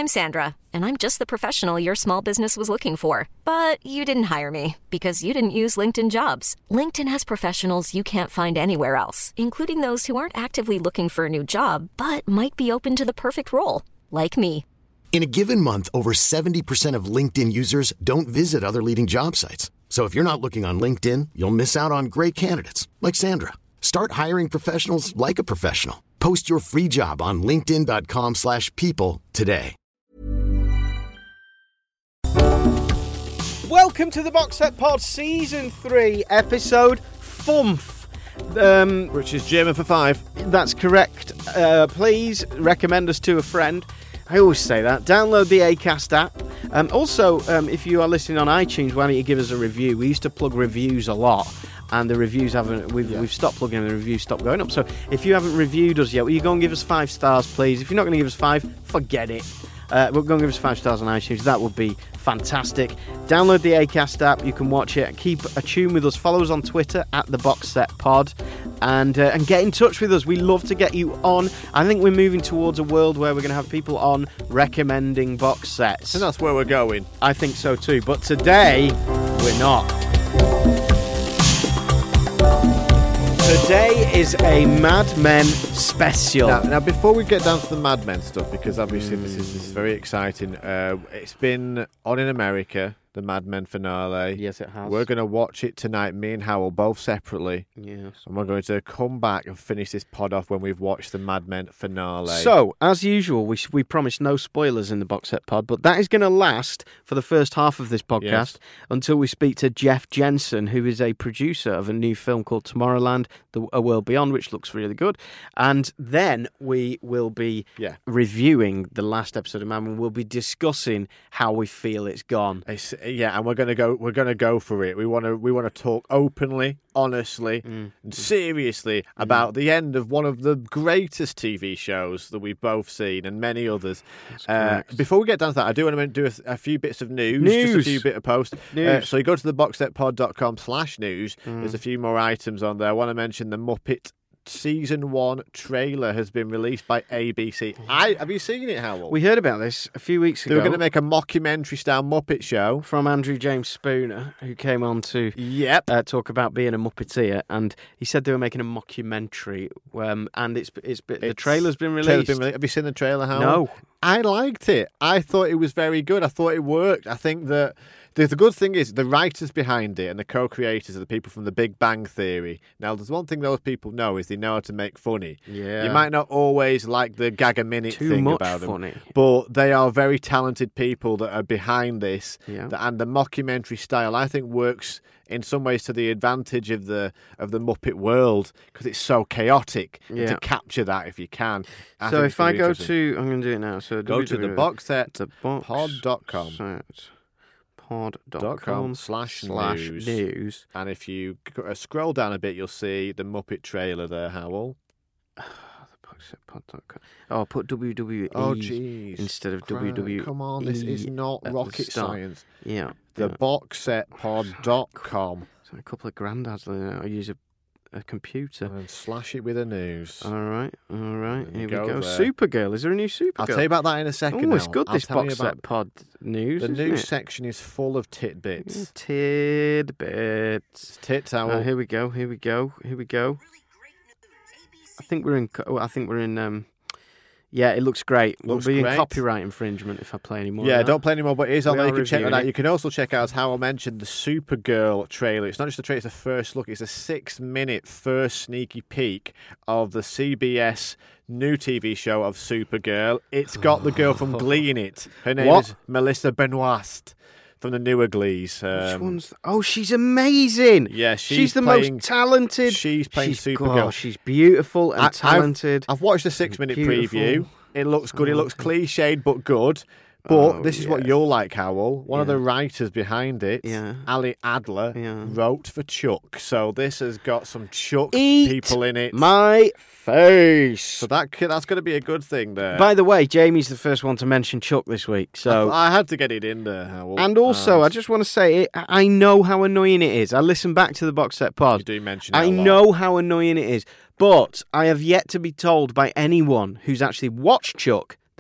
I'm Sandra, and I'm just the professional your small business was looking for. But you didn't hire me because you didn't use LinkedIn Jobs. LinkedIn has professionals you can't find anywhere else, including those who aren't actively looking for a new job, but might be open to the perfect role, like me. In a given month, over 70% of LinkedIn users don't visit other leading job sites. So if you're not looking on LinkedIn, you'll miss out on great candidates like Sandra. Start hiring professionals like a professional. Post your free job on linkedin.com/people today. Welcome to the Box Set Pod Season 3, Episode FUMF. Which is German for 5. That's correct. Please recommend us to a friend. I always say that. Download the Acast app. Also, if you are listening on iTunes, why don't you give us a review? We used to plug reviews a lot, and the reviews haven't. We've stopped plugging them. The reviews stopped going up. So if you haven't reviewed us yet, will you go and give us 5 stars, please? If you're not going to give us 5, forget it. We'll go and give us 5 stars on iTunes. That would be fantastic. Download the Acast app. You can watch it. Keep a tune with us. Follow us on Twitter at the Box Set Pod, and get in touch with us. We love to get you on. I think we're moving towards a world where we're going to have people on recommending box sets. And that's where we're going. I think so too. But today we're not. Today is a Mad Men special. Now, before we get down to the Mad Men stuff, because obviously this is very exciting, it's been on in America, the Mad Men finale. Yes, it has. We're going to watch it tonight, me and Howell, both separately. Yes. And we're going to come back and finish this pod off when we've watched the Mad Men finale. So, as usual, we promise no spoilers in the Box Set Pod, but that is going to last for the first half of this podcast until we speak to Jeff Jensen, who is a producer of a new film called Tomorrowland, A World Beyond, which looks really good. And then we will be reviewing the last episode of Mad Men. We'll be discussing how we feel it's gone. And we're gonna go for it. We want to talk openly, honestly, and seriously about the end of one of the greatest TV shows that we've both seen, and many others. Before we get down to that, I do want to do a few bits of news. Just a few bit of post. So you go to the boxsetpod.com/news. There's a few more items on there. I want to mention the Muppet Season 1 trailer has been released by ABC. Have you seen it, Howell? We heard about this a few weeks ago. They were going to make a mockumentary-style Muppet show. From Andrew James Spooner, who came on to talk about being a Muppeteer, and he said they were making a mockumentary, and the trailer's been released. Have you seen the trailer, Howell? No. I liked it. I thought it was very good. I thought it worked. I think that the good thing is the writers behind it and the co-creators are the people from The Big Bang Theory. Now, there's one thing those people know is they know how to make funny. Yeah. You might not always like the gag-a-minute thing about them. Funny. But they are very talented people that are behind this. Yeah. And the mockumentary style, I think, works in some ways to the advantage of the Muppet world because it's so chaotic. And to capture that if you can. So if I go to... I'm going to do it now. So go to the boxsetpod.com. Pod.com/news. And if you scroll down a bit, you'll see the Muppet trailer there, Howell. Boxsetpod.com. Oh, put WWE instead of WWE. Come on, this is not rocket science. Yeah. The boxsetpod.com. So a couple of granddads there. I use a computer. And slash it with the news. All right. Here we go. There. Supergirl. Is there a new Supergirl? I'll tell you about that in a second. Oh, it's good, this Box Set Pod news. The news section is full of tidbits. Tidbits. Tits, Howell. Here we go. I think we're in. Yeah, it looks great. We'll be in copyright infringement if I play any more. Yeah, don't play any more, but it is on there. You can check that out. You can also check out, as Howell mentioned, the Supergirl trailer. It's not just a trailer, it's a first look. It's a 6-minute first sneaky peek of the CBS new TV show of Supergirl. It's got the girl from Glee in it. Her name is Melissa Benoist. From the newer Glees. Which one's... Oh, she's amazing. Yeah, she's the most talented. She's playing Supergirl. Oh, she's beautiful and talented. I've watched the 6-minute preview. It looks good. It looks cliched, but good. But this is what you'll like, Howell. One of the writers behind it, Ali Adler, wrote for Chuck. So this has got some Chuck people in it. My face. So that's going to be a good thing there. By the way, Jamie's the first one to mention Chuck this week. So I had to get it in there, Howell. And also, I just want to say, I know how annoying it is. I listen back to the Box Set Pod. You do mention it a lot. I know how annoying it is. But I have yet to be told by anyone who's actually watched Chuck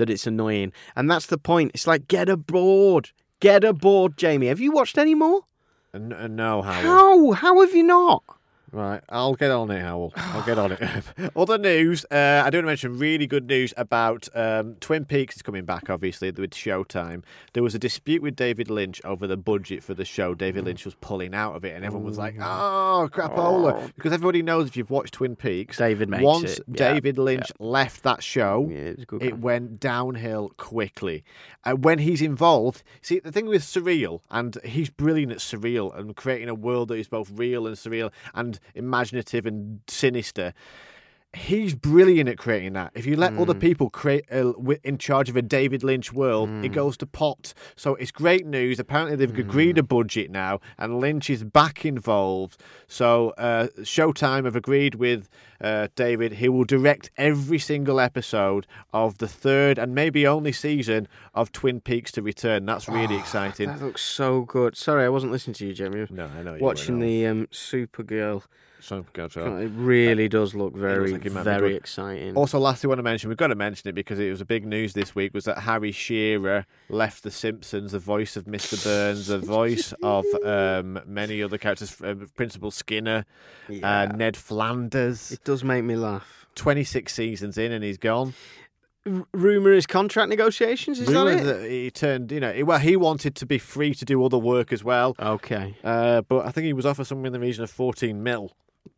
that it's annoying. And that's the point. It's like, get aboard. Get aboard, Jamie. Have you watched any more? No, Howell. How have you not? Right, I'll get on it, Howell. I'll get on it. Other news, I do want to mention really good news about Twin Peaks is coming back, obviously, with Showtime. There was a dispute with David Lynch over the budget for the show. David Lynch was pulling out of it, and everyone was like, oh, crapola. Because everybody knows if you've watched Twin Peaks, once David Lynch left that show, it went downhill quickly. When he's involved, see, the thing with surreal, and he's brilliant at surreal and creating a world that is both real and surreal and imaginative and sinister. He's brilliant at creating that. If you let other people create in charge of a David Lynch world, it goes to pot. So it's great news. Apparently they've agreed a budget now, and Lynch is back involved. So Showtime have agreed with David. He will direct every single episode of the third and maybe only season of Twin Peaks to return. That's really exciting. That looks so good. Sorry, I wasn't listening to you, Jamie. No, I know you watching were, the Supergirl. Show. It really does look very, very exciting. Also, lastly, I want to mention, we've got to mention it because it was a big news this week, was that Harry Shearer left The Simpsons, the voice of Mr. Burns, the voice of many other characters, Principal Skinner, Ned Flanders. It does make me laugh. 26 seasons in and he's gone. Rumour is contract negotiations, is that it? That he turned, he wanted to be free to do other work as well. Okay. But I think he was offered something in the region of 14 mil.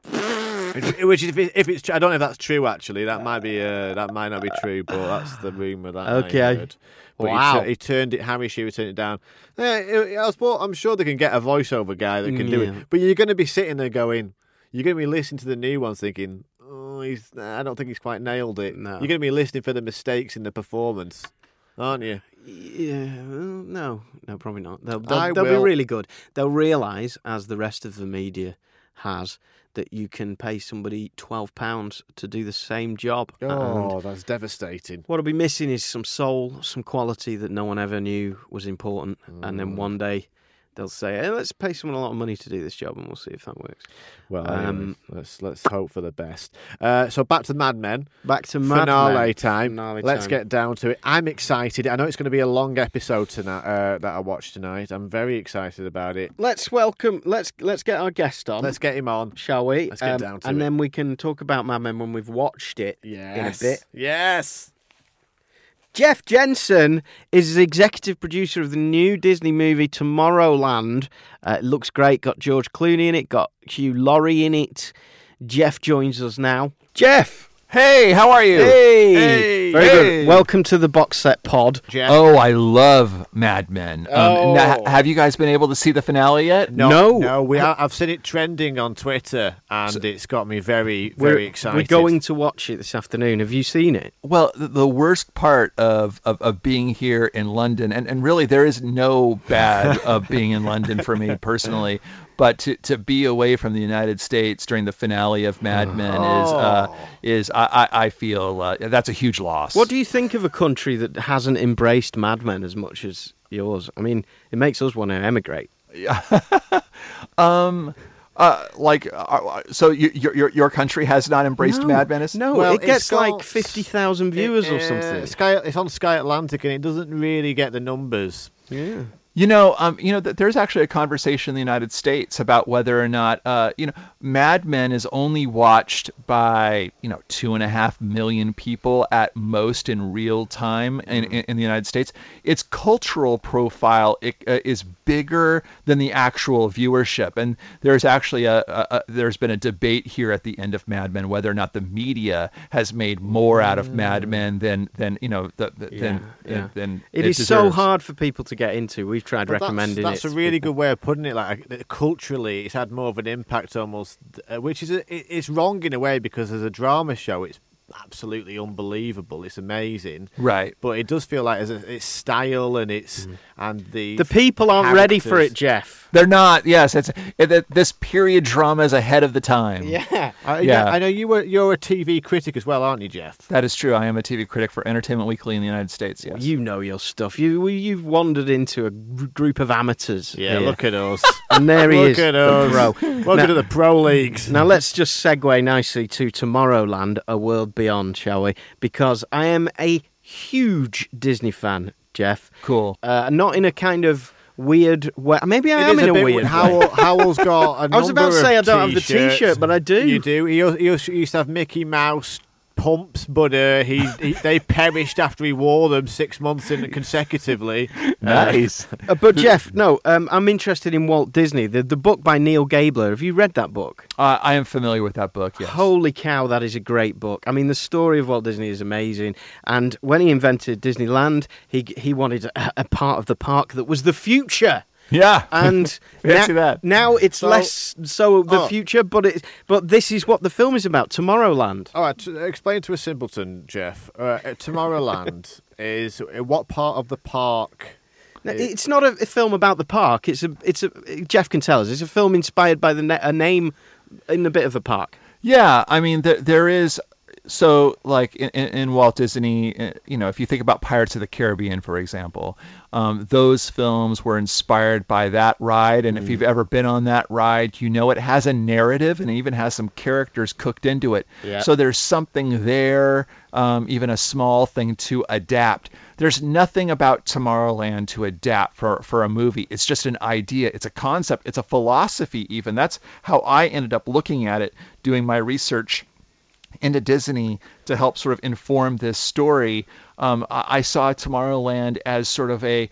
Which, if it's, I don't know if that's true. Actually, that might not be true, but that's the rumor that I heard. But wow, he turned it. Harry Shearer turned it down. I'm sure they can get a voisover guy that can do it. But you're going to be sitting there going, you're going to be listening to the new ones, thinking, I don't think he's quite nailed it. No. You're going to be listening for the mistakes in the performance, aren't you? Yeah, no, probably not. They'll be really good. They'll realise, as the rest of the media has, that you can pay somebody £12 to do the same job. Oh, that's devastating. What'll be missing is some soul, some quality that no one ever knew was important. And then one day they'll say, hey, let's pay someone a lot of money to do this job, and we'll see if that works. Well, let's hope for the best. So back to Mad Men. Back to Mad Men. Finale time. Let's get down to it. I'm excited. I know it's going to be a long episode tonight that I watched tonight. I'm very excited about it. Let's get our guest on. Let's get him on. Shall we? Let's get down to it. And then we can talk about Mad Men when we've watched it in a bit. Yes. Jeff Jensen is the executive producer of the new Disney movie Tomorrowland. It looks great. Got George Clooney in it. Got Hugh Laurie in it. Jeff joins us now. Jeff! Hey, how are you? Hey! Very good. Welcome to the Box Set Pod. Jeff. Oh, I love Mad Men. Now, have you guys been able to see the finale yet? No. I've seen it trending on Twitter, and it's got me very, very excited. We're going to watch it this afternoon. Have you seen it? Well, the worst part of being here in London, and really there is no bad of being in London for me personally, but to be away from the United States during the finale of Mad Men is I feel that's a huge loss. What do you think of a country that hasn't embraced Mad Men as much as yours? I mean, it makes us want to emigrate. So your country has not embraced Mad Men? No, well, it gets like 50,000 viewers or something. It's on Sky Atlantic, and it doesn't really get the numbers. Yeah. There's actually a conversation in the United States about whether or not, Mad Men is only watched by, 2.5 million people at most in real time in the United States. Its cultural profile is bigger than the actual viewership. And there's actually there's been a debate here at the end of Mad Men whether or not the media has made more out of Mad Men than it is so hard for people to get into. We've tried recommending that's it. That's a really good way of putting it. Like culturally, it's had more of an impact almost, which is it's wrong in a way because as a drama show, it's absolutely unbelievable. It's amazing, right? But it does feel like its style and the people aren't ready for it, Jeff. They're not. Yes, this period drama is ahead of the time. Yeah, I know you're a TV critic as well, aren't you, Jeff? That is true. I am a TV critic for Entertainment Weekly in the United States. Yes, you know your stuff. You've wandered into a group of amateurs. Yeah, here. Look at us. And there he is, at us. the pro. Welcome to the pro leagues. Now let's just segue nicely to Tomorrowland, A World Beyond, shall we? Because I am a huge Disney fan, Jeff. Cool. Not in a kind of weird way. Maybe I am in a weird way. Howell's got a I was about to say I don't have the t-shirts. T-shirt, but I do. You do. He used to have Mickey Mouse pumps, but they perished after he wore them 6 months consecutively. Nice. But Jeff, no, I'm interested in Walt Disney. The book by Neil Gabler. Have you read that book? I am familiar with that book, yes. Holy cow, that is a great book. I mean, the story of Walt Disney is amazing. And when he invented Disneyland, he wanted a part of the park that was the future. Yeah, and now it's less so the future, but this is what the film is about. Tomorrowland. All right, explain to a simpleton, Jeff. Tomorrowland is what part of the park? It's not a film about the park. It's a Jeff can tell us. It's a film inspired by a name in a bit of the park. Yeah, I mean there is. So, like in Walt Disney, if you think about Pirates of the Caribbean, for example, those films were inspired by that ride. And if you've ever been on that ride, it has a narrative and it even has some characters cooked into it. Yeah. So there's something there, even a small thing to adapt. There's nothing about Tomorrowland to adapt for a movie. It's just an idea. It's a concept. It's a philosophy even. That's how I ended up looking at it, doing my research into Disney to help sort of inform this story. I saw Tomorrowland as sort of a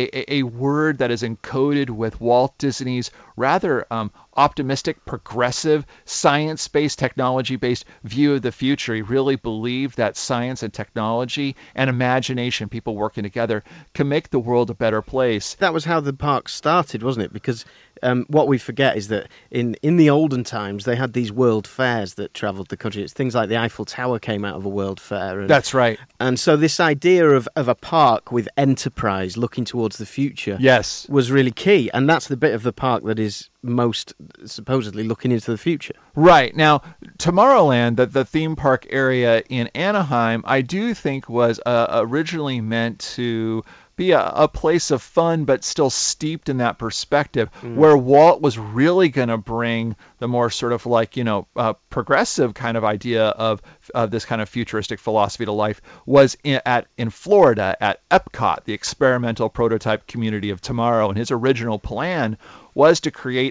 word that is encoded with Walt Disney's rather optimistic, progressive, science-based, technology-based view of the future. He really believed that science and technology and imagination, people working together, can make the world a better place. That was how the park started, wasn't it? Because what we forget is that in the olden times, they had these world fairs that travelled the country. It's things like the Eiffel Tower came out of a world fair. That's right. And so this idea of a park with enterprise looking towards the future was really key. And that's the bit of the park that is most supposedly looking into the future. Right. Now, Tomorrowland, the theme park area in Anaheim, I do think was originally meant to be a place of fun, but still steeped in that perspective, where Walt was really going to bring the more sort of like, progressive kind of idea of this kind of futuristic philosophy to life was in Florida at Epcot, the experimental prototype community of tomorrow. And his original plan was to create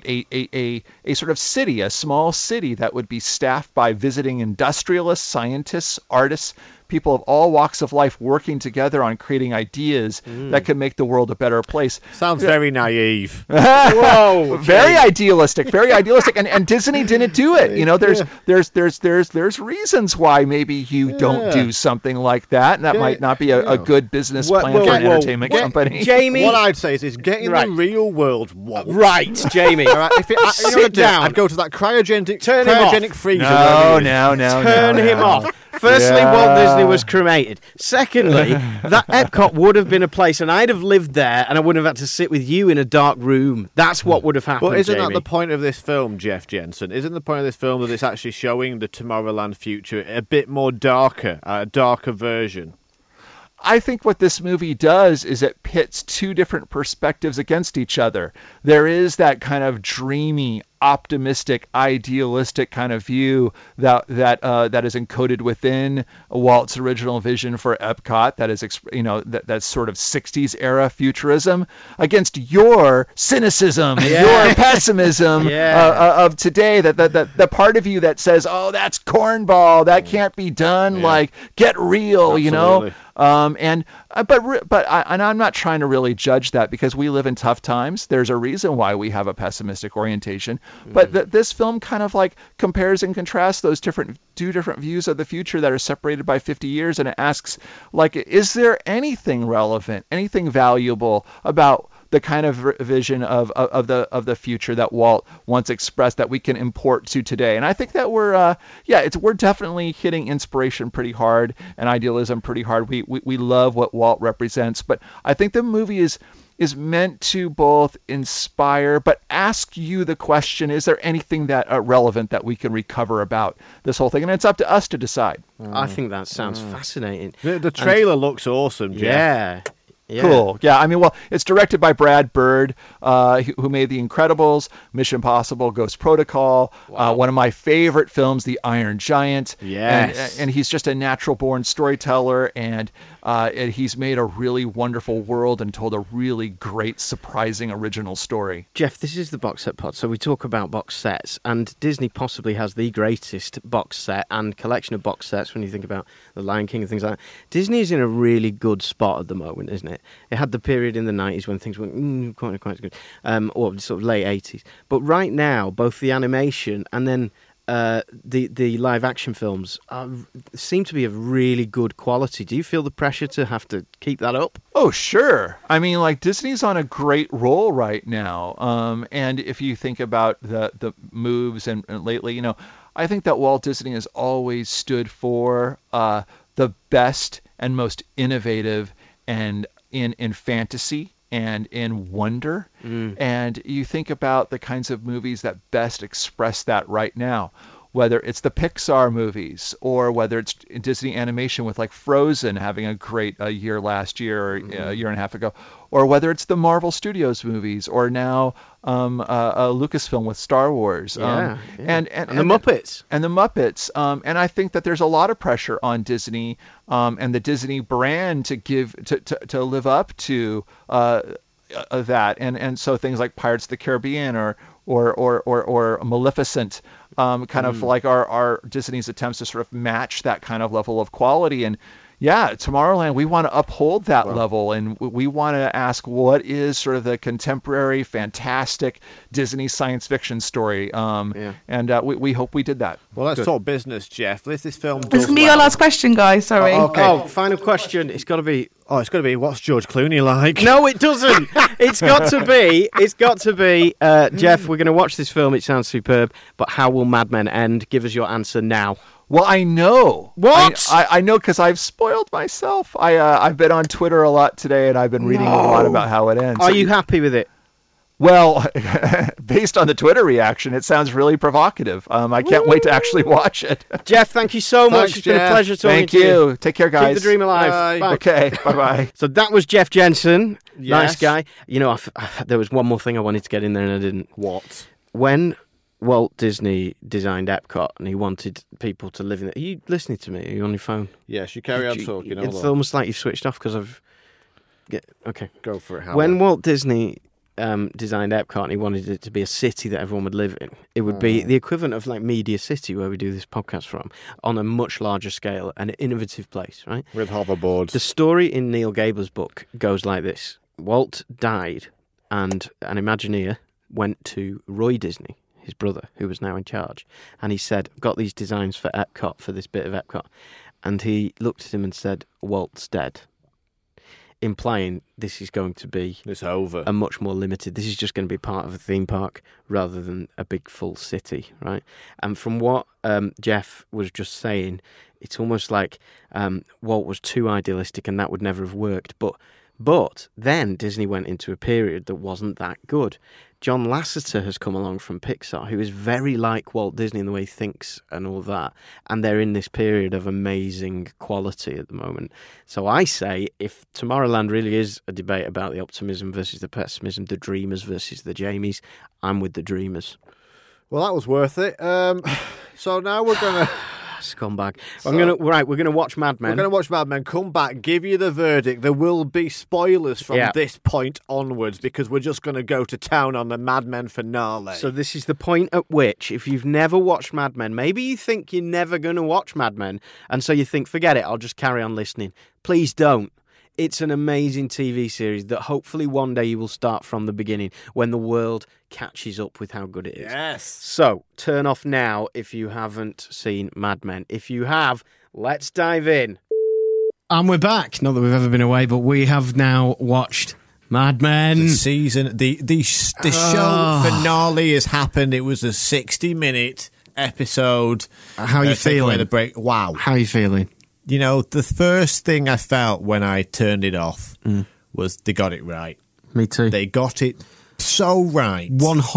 a sort of city, a small city that would be staffed by visiting industrialists, scientists, artists, people of all walks of life working together on creating ideas that could make the world a better place. Sounds very naive. Whoa, okay. Very idealistic. And Disney didn't do it. There's reasons why maybe you don't do something like that, and that might not be a good business plan for an entertainment company. Jamie, what I'd say is get in the real world, Walt. Right, Jamie. All right, sit down. I'd go to that cryogenic freezer. No. Turn him off. Firstly, Walt Disney was cremated. Secondly, that Epcot would have been a place, and I'd have lived there, and I wouldn't have had to sit with you in a dark room. That's what would have happened. But isn't Jamie? that the point of this film, Jeff Jensen? Isn't the point of this film that it's actually showing the Tomorrowland future a bit more darker, a darker version? I think what this movie does is it pits two different perspectives against each other. There is that kind of dreamy, optimistic, idealistic kind of view that is encoded within Walt's original vision for Epcot. That is, that's sort of 60s era futurism against your cynicism and your pessimism of today. That the part of you that says, "Oh, that's cornball. That can't be done. Like, get real," Absolutely. But I'm not trying to really judge that because we live in tough times. There's a reason why we have a pessimistic orientation. But this film kind of like compares and contrasts those two different views of the future that are separated by 50 years, and it asks, like, is there anything relevant, anything valuable about the kind of vision of the future that Walt once expressed that we can import to today? And I think that we're definitely hitting inspiration pretty hard and idealism pretty hard. We love what Walt represents, but I think the movie is meant to both inspire but ask you the question, is there anything that relevant that we can recover about this whole thing? And it's up to us to decide. I think that sounds fascinating. The trailer looks awesome, Jeff. Yeah. Yeah. Cool. Yeah, I mean, well, it's directed by Brad Bird, who made The Incredibles, Mission Impossible, Ghost Protocol, one of my favorite films, The Iron Giant. Yes. And he's just a natural-born storyteller, and he's made a really wonderful world and told a really great, surprising, original story. Jeff, this is the Box Set Pod, so we talk about box sets, and Disney possibly has the greatest box set and collection of box sets when you think about The Lion King and things like that. Disney is in a really good spot at the moment, isn't it? It had the period in the 90s when things went quite good, or sort of late 80s. But right now, both the animation and then the live action films seem to be of really good quality. Do you feel the pressure to have to keep that up? Oh, sure. I mean, like, Disney's on a great roll right now. And if you think about the moves and lately, you know, I think that Walt Disney has always stood for the best and most innovative and in fantasy and in wonder. And you think about the kinds of movies that best express that right now, whether it's the Pixar movies or whether it's Disney animation with like Frozen having a great year last year or a year and a half ago, or whether it's the Marvel Studios movies or now a Lucasfilm with Star Wars. And the Muppets. And the Muppets. And I think that there's a lot of pressure on Disney and the Disney brand to live up to that. And so things like Pirates of the Caribbean or Maleficent kind of like our Disney's attempts to sort of match that kind of level of quality. And yeah, Tomorrowland, we want to uphold that level, and we want to ask what is sort of the contemporary, fantastic Disney science fiction story. And we hope we did that. Well, let's talk business, Jeff. If this film does This can be your last question, guys. Sorry. Final question. It's got to be. What's George Clooney like? No, it doesn't. It's got to be. Jeff, we're going to watch this film. It sounds superb. But how will Mad Men end? Give us your answer now. Well, I know. What? I know because I've spoiled myself. I've been on Twitter a lot today, and I've been reading a lot about how it ends. Are you happy with it? Well, based on the Twitter reaction, it sounds really provocative. I can't wait to actually watch it. Jeff, thank you so much. Thanks, it's been a Jeff. pleasure talking to you. Thank you. Take care, guys. Keep the dream alive. Bye. Okay, bye-bye. So that was Jeff Jensen. Yes. Nice guy. You know, there was one more thing I wanted to get in there and I didn't. What? When Walt Disney designed Epcot and he wanted people to live in it. Are you listening to me? Are you on your phone? Yes, you carry on talking. It's almost like you've switched off because I've... Okay. Go for it, Howard. When Walt Disney designed Epcot and he wanted it to be a city that everyone would live in, it would be the equivalent of like Media City, where we do this podcast from, on a much larger scale, an innovative place, right? With hoverboards. The story in Neil Gaiman's book goes like this. Walt died and an Imagineer went to Roy Disney, his brother, who was now in charge, and he said, I've got these designs for Epcot, for this bit of Epcot. And he looked at him and said, Walt's dead. Implying this is going to be it's over. A much more limited. This is just going to be part of a theme park rather than a big full city, right? And from what Jeff was just saying, it's almost like Walt was too idealistic and that would never have worked. But then Disney went into a period that wasn't that good. John Lasseter has come along from Pixar, who is very like Walt Disney in the way he thinks and all that. And they're in this period of amazing quality at the moment. So I say, if Tomorrowland really is a debate about the optimism versus the pessimism, the dreamers versus the Jamies, I'm with the dreamers. Well, that was worth it. So now we're going to... Scumbag. We're gonna watch Mad Men. We're gonna watch Mad Men. Come back, give you the verdict. There will be spoilers from this point onwards because we're just gonna go to town on the Mad Men finale. So this is the point at which, if you've never watched Mad Men, maybe you think you're never gonna watch Mad Men, and so you think, forget it, I'll just carry on listening. Please don't. It's an amazing TV series that hopefully one day you will start from the beginning when the world catches up with how good it is. Yes. So, turn off now if you haven't seen Mad Men. If you have, let's dive in. And we're back. Not that we've ever been away, but we have now watched Mad Men. The season, the show finale has happened. It was a 60-minute episode. How are you feeling? The break. Wow. How are you feeling? You know, the first thing I felt when I turned it off was they got it right. Me too. They got it so right.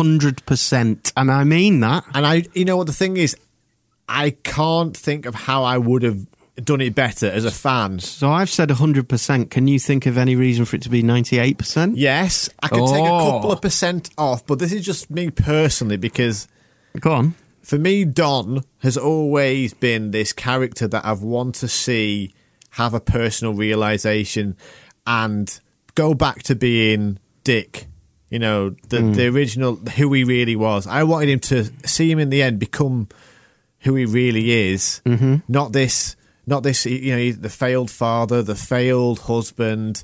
100%. And I mean that. And you know what the thing is? I can't think of how I would have done it better as a fan. So I've said 100%. Can you think of any reason for it to be 98%? Yes, I could take a couple of percent off, but this is just me personally because... Go on. For me, Don has always been this character that I've wanted to see have a personal realisation and go back to being Dick. You know, the original, who he really was. I wanted him to see him in the end become who he really is. Mm-hmm. Not this, you know, the failed father, the failed husband,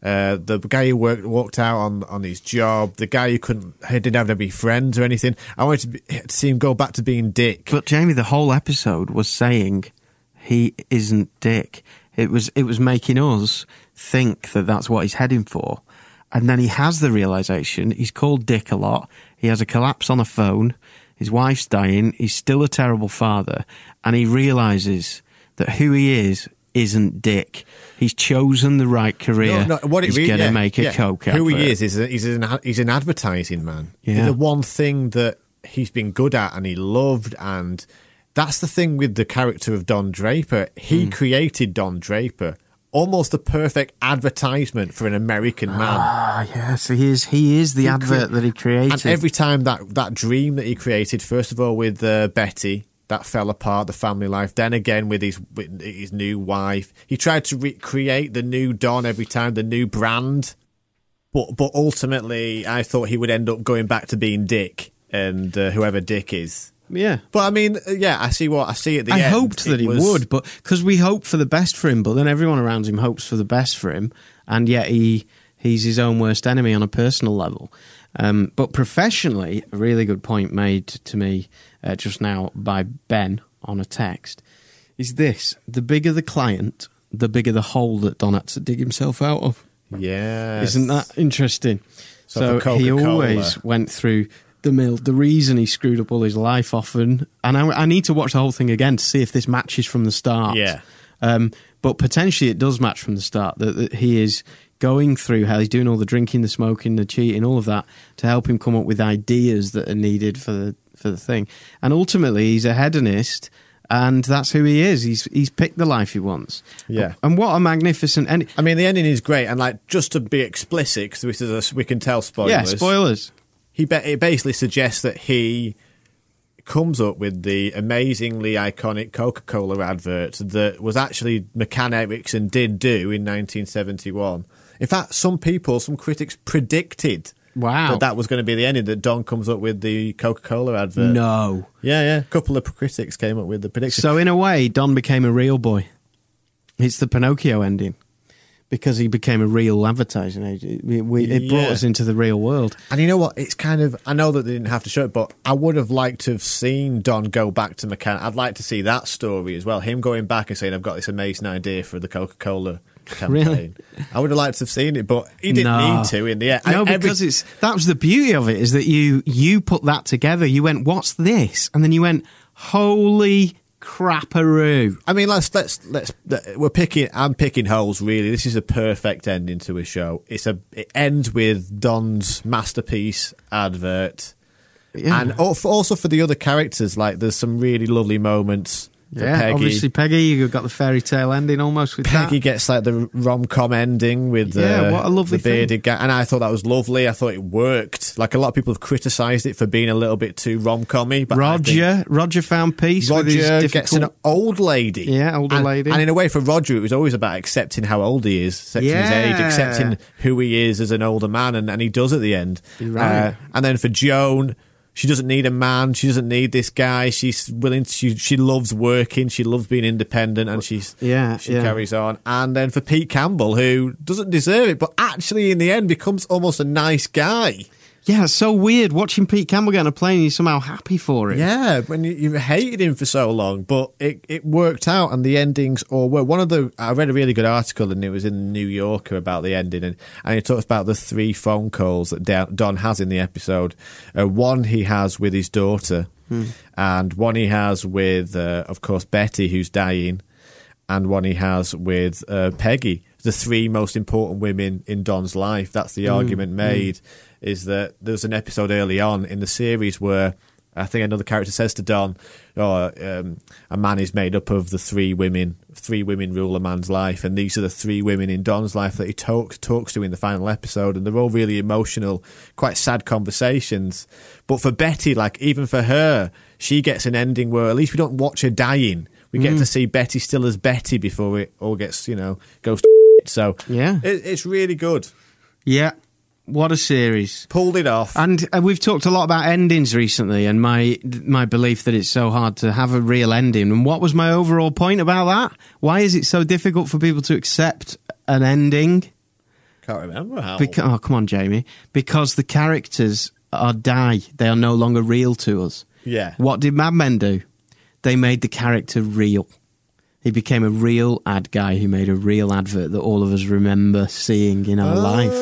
the guy who walked out on his job, the guy who didn't have any friends or anything. I wanted to see him go back to being Dick. But Jamie, the whole episode was saying he isn't Dick. It was making us think that that's what he's heading for. And then he has the realisation, he's called Dick a lot, he has a collapse on a phone, his wife's dying, he's still a terrible father, and he realises that who he is isn't Dick. He's chosen the right career. He's going to make a Coke advert. Who he is he's an advertising man. Yeah. The one thing that he's been good at and he loved, and that's the thing with the character of Don Draper. He created Don Draper. Almost the perfect advertisement for an American man. Ah, yes, he is the advert that he created. And every time that dream that he created, first of all with Betty, that fell apart, the family life. Then again with his new wife, he tried to recreate the new Don every time, the new brand. But ultimately, I thought he would end up going back to being Dick and whoever Dick is. Yeah. But I mean, yeah, I see at the end. I hoped that he would, but because we hope for the best for him, but then everyone around him hopes for the best for him, and yet he's his own worst enemy on a personal level. But professionally, a really good point made to me just now by Ben on a text is this: the bigger the client, the bigger the hole that Don had to dig himself out of. Yeah. Isn't that interesting? So he always went through the mill, the reason he screwed up all his life often, and I need to watch the whole thing again to see if this matches from the start. Yeah. But potentially it does match from the start, that he is going through how he's doing all the drinking, the smoking, the cheating, all of that, to help him come up with ideas that are needed for the thing. And ultimately he's a hedonist, and that's who he is. He's picked the life he wants. Yeah. And what a magnificent ending. I mean, the ending is great, and like, just to be explicit, because we can tell spoilers. Yeah, spoilers. It basically suggests that he comes up with the amazingly iconic Coca-Cola advert that was actually McCann Erickson did do in 1971. In fact, some critics predicted that was going to be the ending, that Don comes up with the Coca-Cola advert. No. Yeah. A couple of critics came up with the prediction. So in a way, Don became a real boy. It's the Pinocchio ending. Because he became a real advertising agent. It brought us into the real world. And you know what? It's kind of... I know that they didn't have to show it, but I would have liked to have seen Don go back to McCann. I'd like to see that story as well. Him going back and saying, I've got this amazing idea for the Coca-Cola campaign. Really? I would have liked to have seen it, but he didn't need to in the end. No, because that was the beauty of it, is that you put that together. You went, what's this? And then you went, holy crapperoo. I mean, I'm picking holes, really. This is a perfect ending to a show. It ends with Don's masterpiece advert. Yeah. And also for the other characters, like, there's some really lovely moments. Peggy. Obviously Peggy, you've got the fairy tale ending almost with Peggy gets like the rom-com ending with what a lovely the bearded guy, and I thought that was lovely. I thought it worked. Like, a lot of people have criticised it for being a little bit too rom-com-y, but Roger found peace with his difficult... gets an old lady. Yeah, older lady. And in a way, for Roger, it was always about accepting how old he is, accepting his age, accepting who he is as an older man, and he does at the end. Right. And then for Joan, she doesn't need a man. She doesn't need this guy. She's willing. She loves working. She loves being independent, and she carries on. And then for Pete Campbell, who doesn't deserve it, but actually in the end becomes almost a nice guy. Yeah, it's so weird watching Pete Campbell get on a plane and you're somehow happy for him. Yeah, when you hated him for so long, but it worked out, and the endings all were. I read a really good article, and it was in the New Yorker about the ending, and it talks about the 3 phone calls that Don has in the episode. One he has with his daughter, and one he has with, of course, Betty, who's dying, and one he has with Peggy, the 3 most important women in Don's life. That's the argument made. Is that there's an episode early on in the series where I think another character says to Don, a man is made up of the three women rule a man's life, and these are the three women in Don's life that he talks to in the final episode, and they're all really emotional, quite sad conversations. But for Betty, like, even for her, she gets an ending where at least we don't watch her dying. We get to see Betty still as Betty before it all gets, goes to so Yeah. It's really good. Yeah. What a series. Pulled it off. And we've talked a lot about endings recently, and my belief that it's so hard to have a real ending. And what was my overall point about that? Why is it so difficult for people to accept an ending? Can't remember how. Oh, come on, Jamie. Because the characters die. They are no longer real to us. Yeah. What did Mad Men do? They made the character real. He became a real ad guy who made a real advert that all of us remember seeing in our life.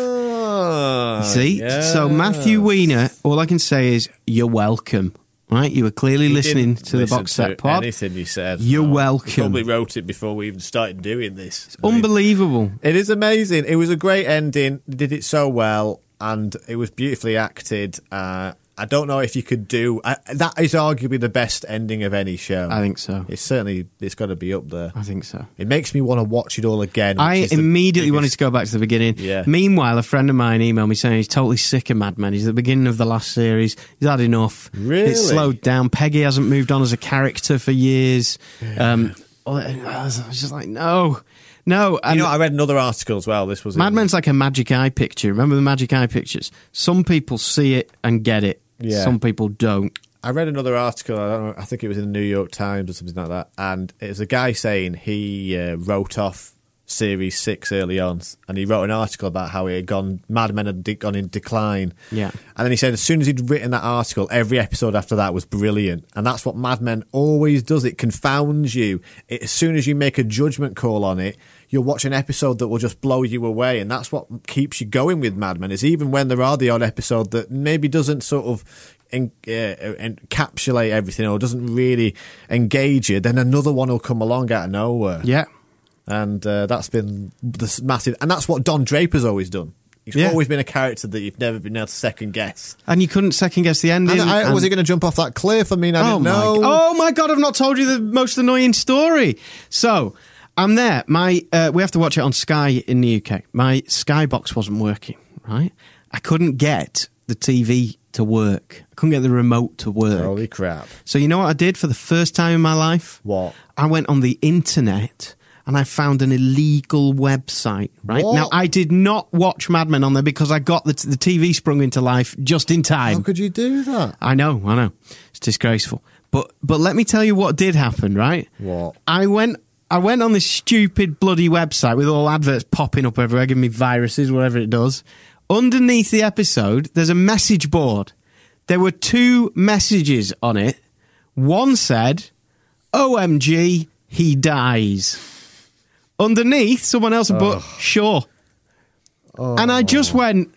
See? Yes. So Matthew Weiner, all I can say is you're welcome. Right? You were clearly listening to the Box Set Pod. Anything you said. You're welcome. We probably wrote it before we even started doing this. It's unbelievable. It is amazing. It was a great ending. Did it so well, and it was beautifully acted. I don't know if you could do... that is arguably the best ending of any show. I think so. It's got to be up there. I think so. It makes me want to watch it all again. I immediately wanted to go back to the beginning. Yeah. Meanwhile, a friend of mine emailed me saying he's totally sick of Mad Men. He's at the beginning of the last series. He's had enough. Really? It's slowed down. Peggy hasn't moved on as a character for years. I was just like, no. No. And I read another article as well. This was Mad Men's like a magic eye picture. Remember the magic eye pictures? Some people see it and get it. Yeah. Some people don't. I read another article, I don't know, I think it was in the New York Times or something like that, and it was a guy saying he wrote off Series 6 early on, and he wrote an article about how Mad Men had gone in decline. Yeah. And then he said as soon as he'd written that article, every episode after that was brilliant. And that's what Mad Men always does. It confounds you. As soon as you make a judgment call on it, you'll watch an episode that will just blow you away. And that's what keeps you going with Mad Men, is even when there are the odd episode that maybe doesn't sort of encapsulate everything or doesn't really engage you, then another one will come along out of nowhere. Yeah. And that's been this massive... And that's what Don Draper's always done. He's always been a character that you've never been able to second guess. And you couldn't second guess the ending. Was he going to jump off that cliff? I mean, I didn't know. Oh my God, I've not told you the most annoying story. So, I'm there. We have to watch it on Sky in the UK. My Sky box wasn't working, right? I couldn't get the TV to work. I couldn't get the remote to work. Holy crap. So you know what I did for the first time in my life? What? I went on the internet and I found an illegal website, right? What? Now, I did not watch Mad Men on there because I got the TV sprung into life just in time. How could you do that? I know. It's disgraceful. But let me tell you what did happen, right? What? I went on this stupid bloody website with all adverts popping up everywhere, giving me viruses, whatever it does. Underneath the episode, there's a message board. There were 2 messages on it. One said, OMG, he dies. Underneath, someone else had put, sure. And I just went,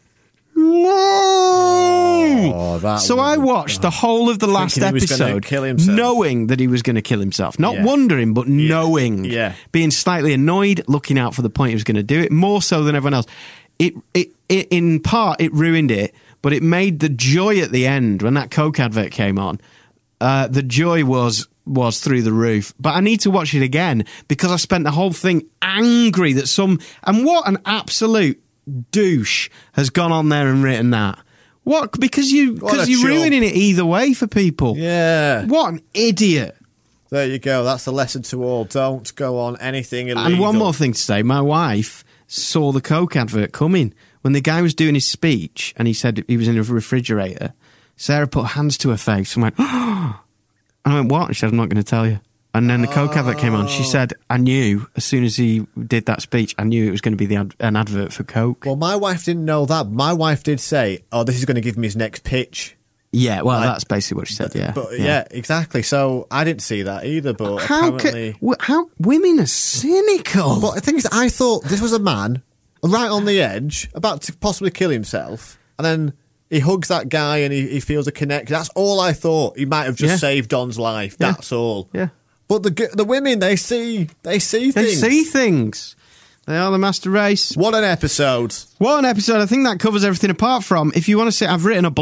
no! So I watched the whole of the last episode knowing that he was going to kill himself. Not wondering, but knowing. Yeah. Being slightly annoyed, looking out for the point he was going to do it, more so than everyone else. It in part, it ruined it, but it made the joy at the end, when that Coke advert came on, the joy was through the roof. But I need to watch it again because I spent the whole thing angry that and what an absolute douche has gone on there and written that. What? Because you're ruining it either way for people. Yeah. What an idiot. There you go. That's the lesson to all. Don't go on anything illegal. And one more thing to say. My wife saw the Coke advert coming. When the guy was doing his speech and he said he was in a refrigerator, Sarah put hands to her face and went, oh. I went, what? She said, I'm not going to tell you. And then the Coke advert came on. She said, I knew, as soon as he did that speech, I knew it was going to be an advert for Coke. Well, my wife didn't know that. My wife did say, oh, this is going to give me his next pitch. Yeah, well, that's basically what she said, But yeah, exactly. So I didn't see that either, but apparently... How women are cynical. But the thing is, I thought this was a man right on the edge, about to possibly kill himself, and then he hugs that guy and he feels a connection. That's all I thought. He might have just saved Don's life. Yeah. That's all. Yeah. But the women, they see things. They see things. They are the master race. What an episode. What an episode. I think that covers everything apart from, if you want to say, I've written a blog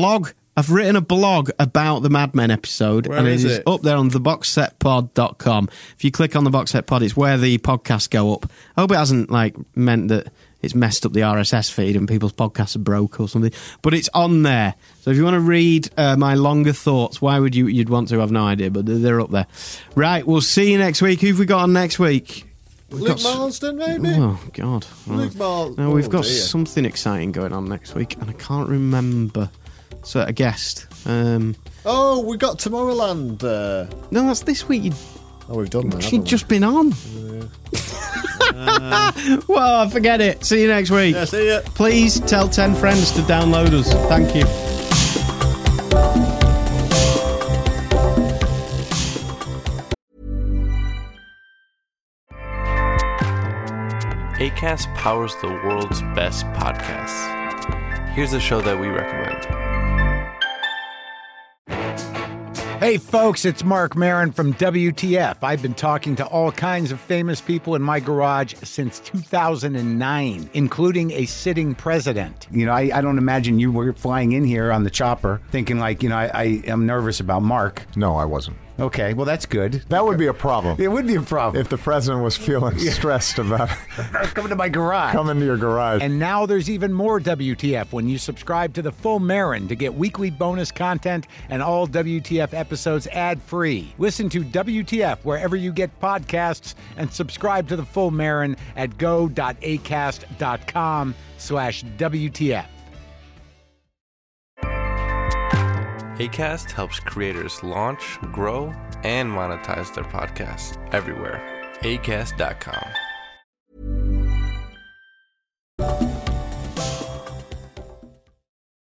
I've written a blog about the Mad Men episode. Where and is it is it? up there on theboxsetpod.com. If you click on the Box Set Pod, it's where the podcasts go up. I hope it hasn't meant that it's messed up the RSS feed and people's podcasts are broke or something. But it's on there. So if you want to read my longer thoughts, why would you'd want to? I've no idea, but they're up there. Right, we'll see you next week. Who've we got on next week? Luke Marsden, maybe? Oh, God. Luke Marsden. No, we've got dear. something exciting going on next week, and I can't remember. So, a guest. Oh, we got Tomorrowland. No, that's this week. We've done that. You've just been on. Well, forget it. See you next week. Yeah, see ya. Please tell 10 friends to download us. Thank you. Acast powers the world's best podcasts. Here's a show that we recommend. Hey folks, it's Mark Maron from WTF. I've been talking to all kinds of famous people in my garage since 2009, including a sitting president. You know, I don't imagine you were flying in here on the chopper thinking like, I am nervous about Mark. No, I wasn't. Okay, well, that's good. That would be a problem. It would be a problem. If the president was feeling stressed about Coming to my garage. coming to your garage. And now there's even more WTF when you subscribe to the Full Marin to get weekly bonus content and all WTF episodes ad-free. Listen to WTF wherever you get podcasts and subscribe to the Full Marin at go.acast.com/WTF. Acast helps creators launch, grow, and monetize their podcasts everywhere. Acast.com.